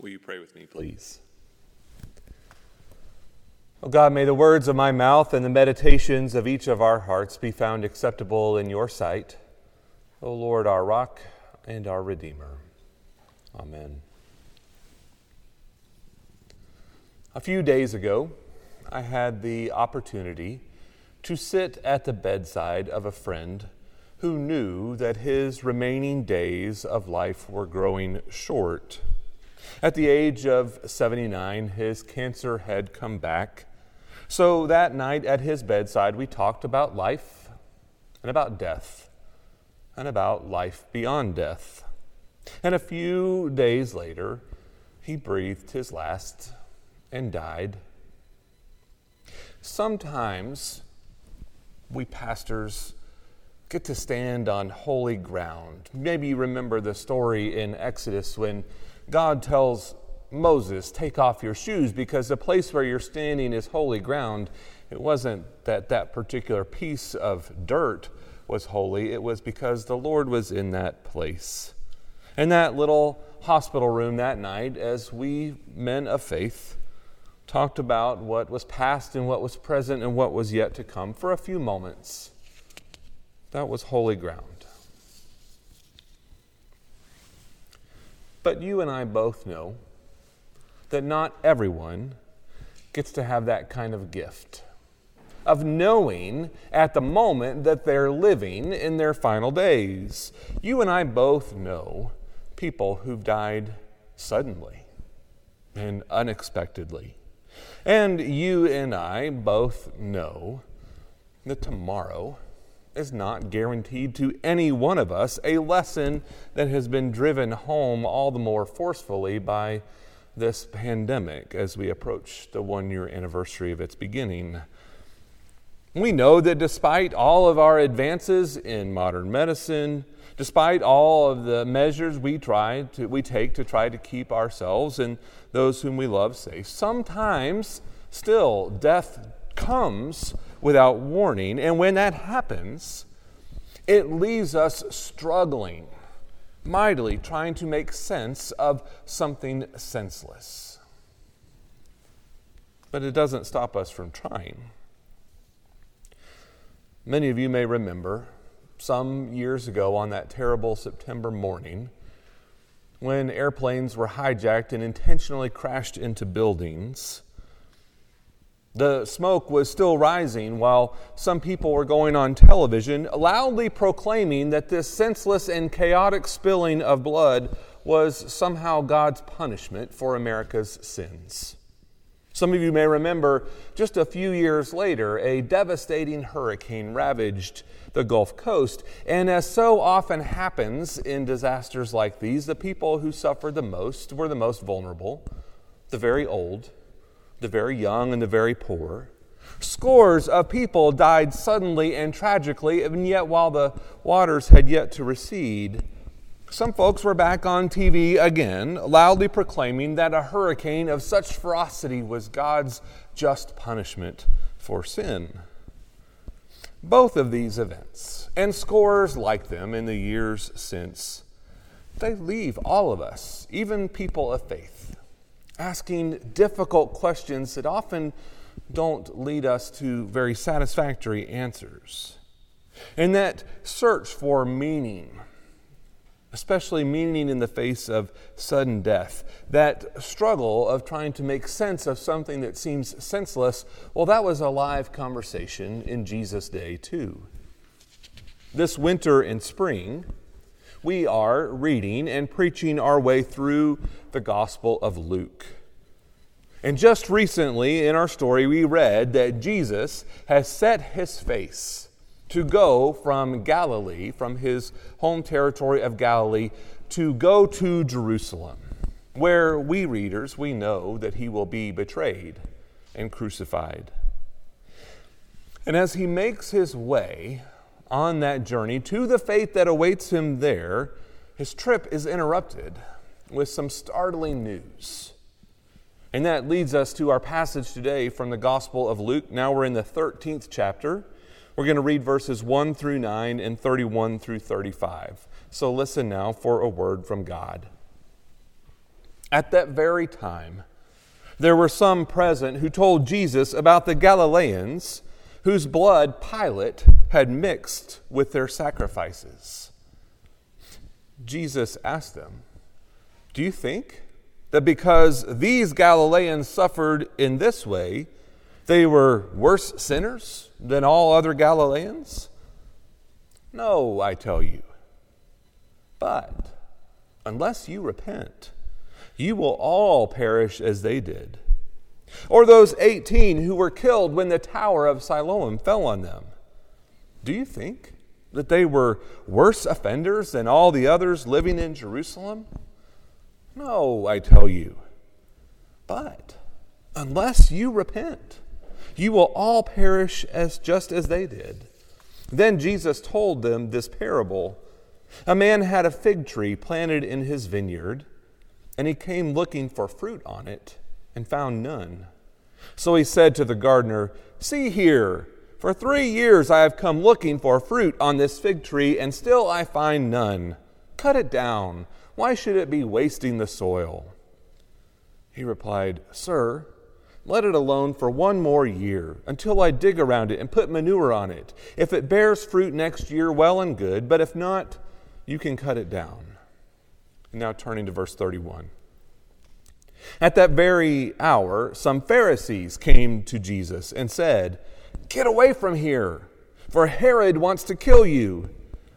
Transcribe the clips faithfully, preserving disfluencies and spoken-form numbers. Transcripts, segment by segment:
Will you pray with me, please? Oh God, may the words of my mouth and the meditations of each of our hearts be found acceptable in your sight, O Lord, our rock and our Redeemer. Amen. A few days ago, I had the opportunity to sit at the bedside of a friend who knew that his remaining days of life were growing short. At the age of seventy-nine, his cancer had come back. So that night at his bedside, we talked about life and about death and about life beyond death. And a few days later, he breathed his last and died. Sometimes we pastors get to stand on holy ground. Maybe you remember the story in Exodus when God tells Moses, take off your shoes because the place where you're standing is holy ground. It wasn't that that particular piece of dirt was holy. It was because the Lord was in that place. In that little hospital room that night, as we men of faith talked about what was past and what was present and what was yet to come for a few moments, that was holy ground. But you and I both know that not everyone gets to have that kind of gift of knowing at the moment that they're living in their final days. You and I both know people who've died suddenly and unexpectedly. And you and I both know that tomorrow is not guaranteed to any one of us, a lesson that has been driven home all the more forcefully by this pandemic as we approach the one-year anniversary of its beginning. We know that despite all of our advances in modern medicine, despite all of the measures we try to we take to try to keep ourselves and those whom we love safe, sometimes still death comes without warning, and when that happens, it leaves us struggling mightily, trying to make sense of something senseless. But it doesn't stop us from trying. Many of you may remember some years ago on that terrible September morning when airplanes were hijacked and intentionally crashed into buildings. The smoke was still rising while some people were going on television loudly proclaiming that this senseless and chaotic spilling of blood was somehow God's punishment for America's sins. Some of you may remember just a few years later, a devastating hurricane ravaged the Gulf Coast. And as so often happens in disasters like these, the people who suffered the most were the most vulnerable, the very old, the very young, and the very poor. Scores of people died suddenly and tragically, and yet while the waters had yet to recede, some folks were back on T V again, loudly proclaiming that a hurricane of such ferocity was God's just punishment for sin. Both of these events, and scores like them in the years since, they leave all of us, even people of faith, asking difficult questions that often don't lead us to very satisfactory answers. And that search for meaning, especially meaning in the face of sudden death, that struggle of trying to make sense of something that seems senseless, well, that was a live conversation in Jesus' day too. This winter and spring, we are reading and preaching our way through the Gospel of Luke. And just recently in our story, we read that Jesus has set his face to go from Galilee, from his home territory of Galilee, to go to Jerusalem, where we readers, we know that he will be betrayed and crucified. And as he makes his way on that journey to the fate that awaits him there, his trip is interrupted with some startling news. And that leads us to our passage today from the Gospel of Luke. Now we're in the thirteenth chapter. We're going to read verses one through nine and thirty-one through thirty-five. So listen now for a word from God. At that very time, there were some present who told Jesus about the Galileans whose blood Pilate had mixed with their sacrifices. Jesus asked them, "Do you think that because these Galileans suffered in this way, they were worse sinners than all other Galileans? No, I tell you. But unless you repent, you will all perish as they did. Or those eighteen who were killed when the tower of Siloam fell on them. Do you think that they were worse offenders than all the others living in Jerusalem? No, I tell you. But unless you repent, you will all perish as just as they did." Then Jesus told them this parable. A man had a fig tree planted in his vineyard, and he came looking for fruit on it and found none. So he said to the gardener, "See here, for three years I have come looking for fruit on this fig tree, and still I find none. Cut it down. Why should it be wasting the soil?" He replied, "Sir, let it alone for one more year, until I dig around it and put manure on it. If it bears fruit next year, well and good, but if not, you can cut it down." And now turning to verse thirty-one. At that very hour, some Pharisees came to Jesus and said, "Get away from here, for Herod wants to kill you."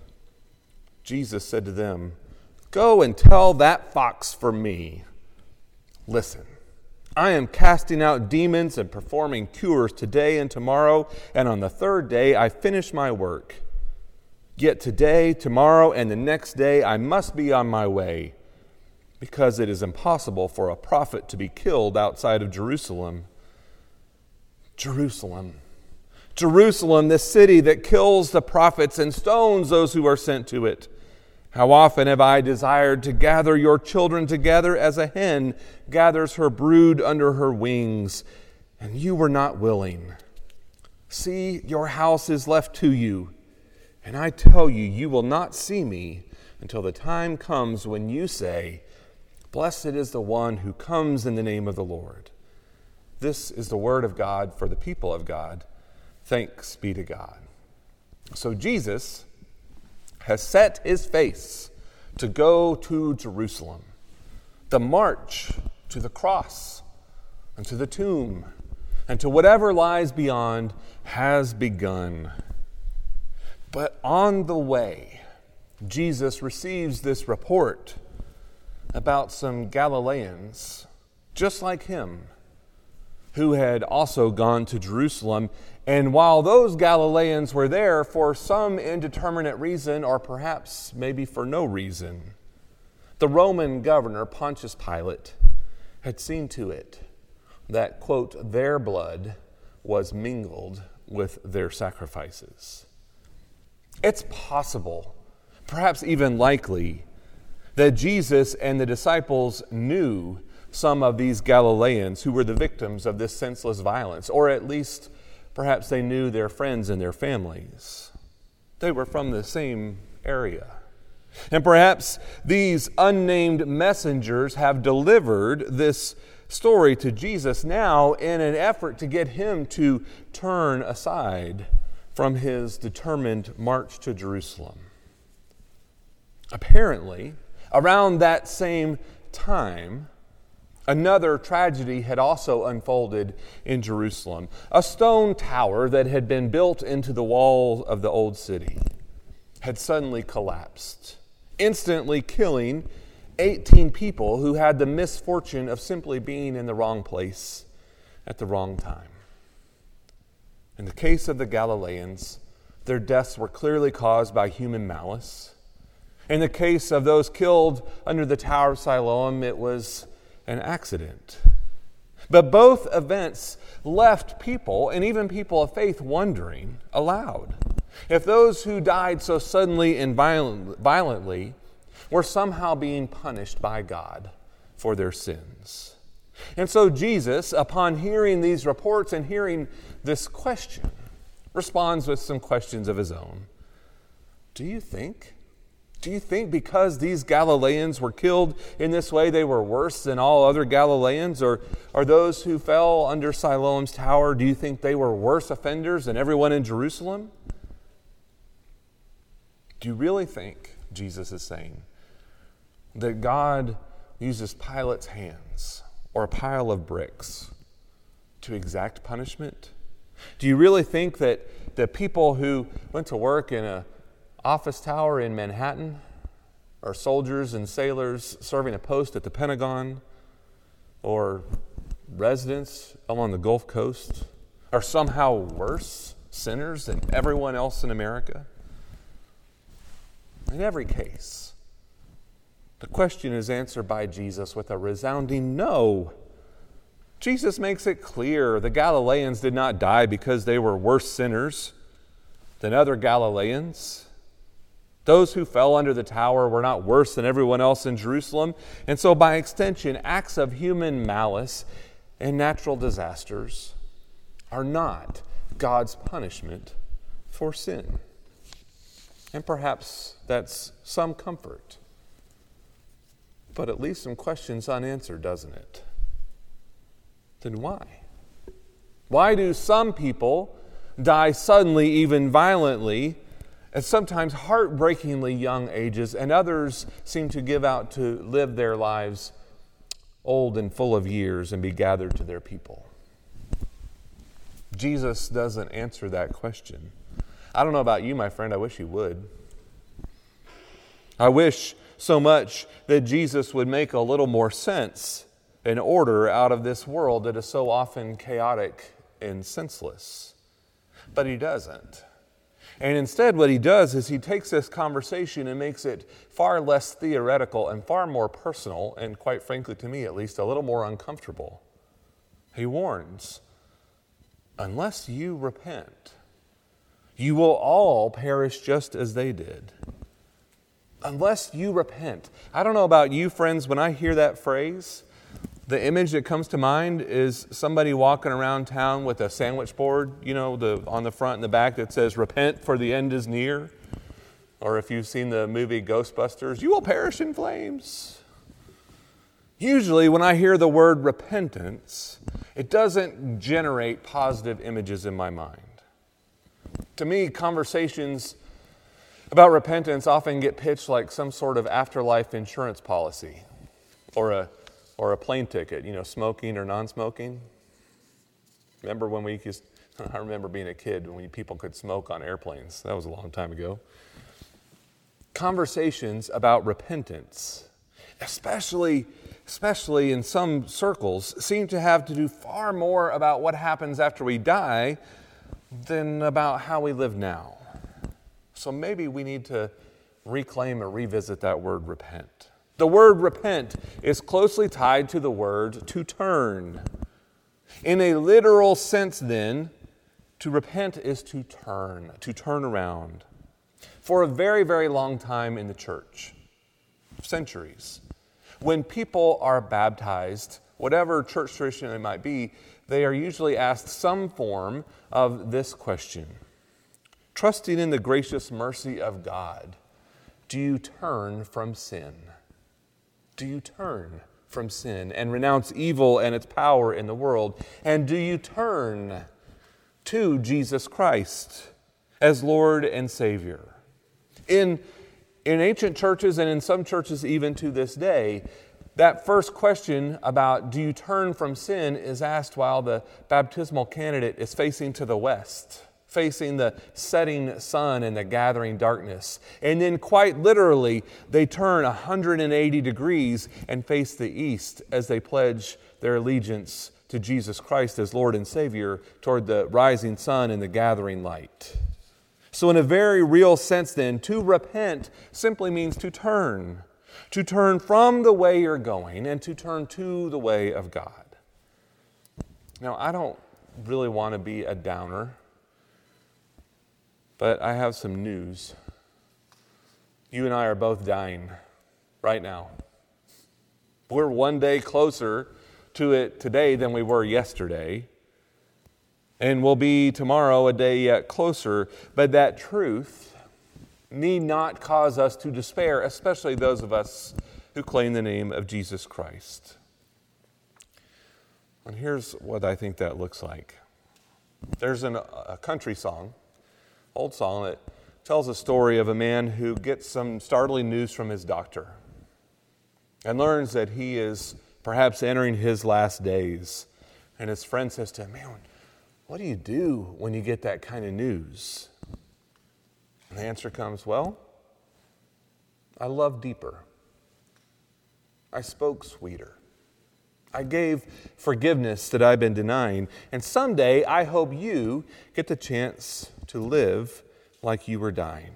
Jesus said to them, "Go and tell that fox for me. Listen, I am casting out demons and performing cures today and tomorrow, and on the third day I finish my work. Yet today, tomorrow, and the next day I must be on my way, because it is impossible for a prophet to be killed outside of Jerusalem. Jerusalem, Jerusalem, the city that kills the prophets and stones those who are sent to it. How often have I desired to gather your children together as a hen gathers her brood under her wings, and you were not willing. See, your house is left to you, and I tell you, you will not see me until the time comes when you say, 'Blessed is the one who comes in the name of the Lord.'" This is the word of God for the people of God. Thanks be to God. So Jesus has set his face to go to Jerusalem. The march to the cross and to the tomb and to whatever lies beyond has begun. But on the way, Jesus receives this report about some Galileans, just like him, who had also gone to Jerusalem. And while those Galileans were there for some indeterminate reason, or perhaps maybe for no reason, the Roman governor, Pontius Pilate, had seen to it that, quote, their blood was mingled with their sacrifices. It's possible, perhaps even likely, that Jesus and the disciples knew some of these Galileans who were the victims of this senseless violence, or at least perhaps they knew their friends and their families. They were from the same area. And perhaps these unnamed messengers have delivered this story to Jesus now in an effort to get him to turn aside from his determined march to Jerusalem. Apparently, around that same time, another tragedy had also unfolded in Jerusalem. A stone tower that had been built into the wall of the old city had suddenly collapsed, instantly killing eighteen people who had the misfortune of simply being in the wrong place at the wrong time. In the case of the Galileans, their deaths were clearly caused by human malice. In the case of those killed under the Tower of Siloam, it was an accident. But both events left people, and even people of faith, wondering aloud if those who died so suddenly and violent, violently were somehow being punished by God for their sins. And so Jesus, upon hearing these reports and hearing this question, responds with some questions of his own. Do you think Do you think because these Galileans were killed in this way, they were worse than all other Galileans? Or are those who fell under Siloam's tower, do you think they were worse offenders than everyone in Jerusalem? Do you really think, Jesus is saying, that God uses Pilate's hands or a pile of bricks to exact punishment? Do you really think that the people who went to work in an office tower in Manhattan are soldiers and sailors serving a post at the Pentagon, or residents along the Gulf Coast are somehow worse sinners than everyone else in America? In every case, the question is answered by Jesus with a resounding no. Jesus makes it clear the Galileans did not die because they were worse sinners than other Galileans. Those who fell under the tower were not worse than everyone else in Jerusalem. And so by extension, acts of human malice and natural disasters are not God's punishment for sin. And perhaps that's some comfort, but at least some questions unanswered, doesn't it? Then why? Why do some people die suddenly, even violently, at sometimes heartbreakingly young ages, and others seem to give out to live their lives old and full of years and be gathered to their people? Jesus doesn't answer that question. I don't know about you, my friend. I wish he would. I wish so much that Jesus would make a little more sense and order out of this world that is so often chaotic and senseless. But he doesn't. And instead what he does is he takes this conversation and makes it far less theoretical and far more personal, and quite frankly to me at least, a little more uncomfortable. He warns, unless you repent, you will all perish just as they did. Unless you repent. I don't know about you, friends, when I hear that phrase, the image that comes to mind is somebody walking around town with a sandwich board, you know, the on the front and the back that says, "Repent, for the end is near." Or if you've seen the movie Ghostbusters, "You will perish in flames." Usually when I hear the word repentance, it doesn't generate positive images in my mind. To me, conversations about repentance often get pitched like some sort of afterlife insurance policy or a or a plane ticket, you know, smoking or non-smoking. Remember when we used, I remember being a kid when people could smoke on airplanes. That was a long time ago. Conversations about repentance, especially, especially in some circles, seem to have to do far more about what happens after we die than about how we live now. So maybe we need to reclaim or revisit that word repent. The word repent is closely tied to the word to turn. In a literal sense, then, to repent is to turn, to turn around. For a very, very long time in the church, centuries, when people are baptized, whatever church tradition it might be, they are usually asked some form of this question. Trusting in the gracious mercy of God, do you turn from sin? Do you turn from sin and renounce evil and its power in the world? And do you turn to Jesus Christ as Lord and Savior? In, in ancient churches and in some churches even to this day, that first question about do you turn from sin is asked while the baptismal candidate is facing to the west, facing the setting sun and the gathering darkness. And then quite literally, they turn one hundred eighty degrees and face the east as they pledge their allegiance to Jesus Christ as Lord and Savior toward the rising sun and the gathering light. So in a very real sense then, to repent simply means to turn. To turn from the way you're going and to turn to the way of God. Now, I don't really want to be a downer, but I have some news. You and I are both dying right now. We're one day closer to it today than we were yesterday. And we'll be tomorrow a day yet closer. But that truth, need not cause us to despair, especially those of us who claim the name of Jesus Christ. And here's what I think that looks like. There's an, a country song, old song, that tells a story of a man who gets some startling news from his doctor and learns that he is perhaps entering his last days. And his friend says to him, man, what do you do when you get that kind of news? And the answer comes, well, I loved deeper. I spoke sweeter. I gave forgiveness that I've been denying. And someday I hope you get the chance to live like you were dying.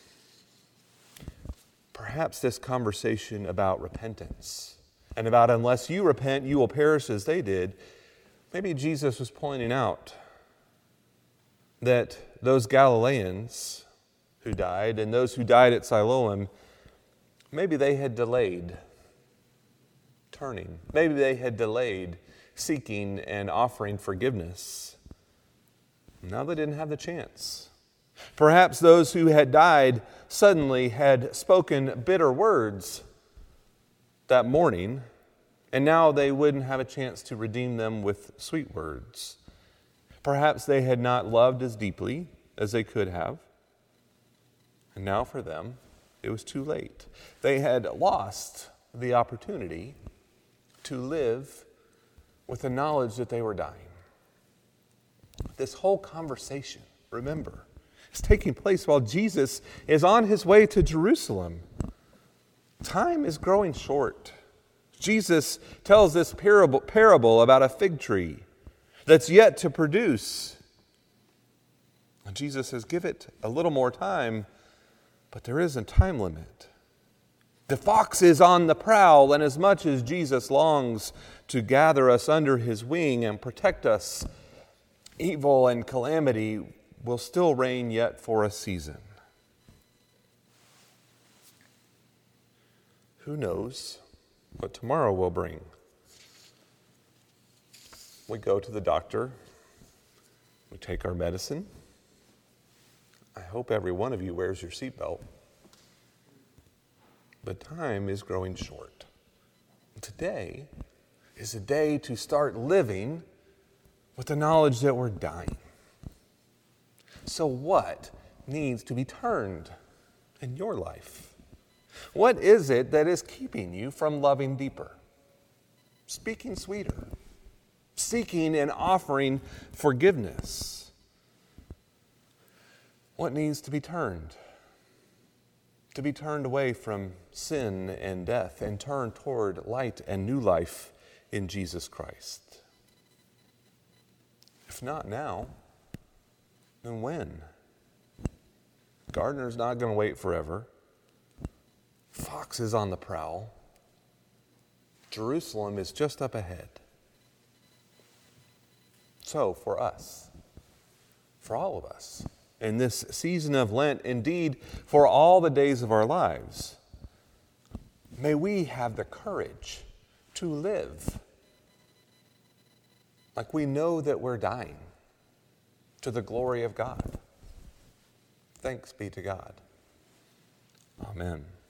Perhaps this conversation about repentance and about unless you repent, you will perish as they did, maybe Jesus was pointing out that those Galileans who died and those who died at Siloam, maybe they had delayed turning. Maybe they had delayed seeking and offering forgiveness. Now they didn't have the chance. Perhaps those who had died suddenly had spoken bitter words that morning, and now they wouldn't have a chance to redeem them with sweet words. Perhaps they had not loved as deeply as they could have, and now for them, it was too late. They had lost the opportunity to live with the knowledge that they were dying. This whole conversation, remember, is taking place while Jesus is on his way to Jerusalem. Time is growing short. Jesus tells this parable, parable about a fig tree that's yet to produce. And Jesus says, give it a little more time, but there is a time limit. The fox is on the prowl, and as much as Jesus longs to gather us under his wing and protect us, evil and calamity will still reign yet for a season. Who knows what tomorrow will bring? We go to the doctor. We take our medicine. I hope every one of you wears your seatbelt. But time is growing short. Today is a day to start living with the knowledge that we're dying. So what needs to be turned in your life? What is it that is keeping you from loving deeper, speaking sweeter, seeking and offering forgiveness? What needs to be turned? To be turned away from sin and death and turned toward light and new life in Jesus Christ. If not now, then when? Gardener's not going to wait forever. Fox is on the prowl. Jerusalem is just up ahead. So for us, for all of us, in this season of Lent, indeed, for all the days of our lives, may we have the courage to live like we know that we're dying to the glory of God. Thanks be to God. Amen.